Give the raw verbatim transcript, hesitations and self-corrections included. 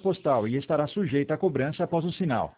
postal e estará sujeita a cobrança após o sinal.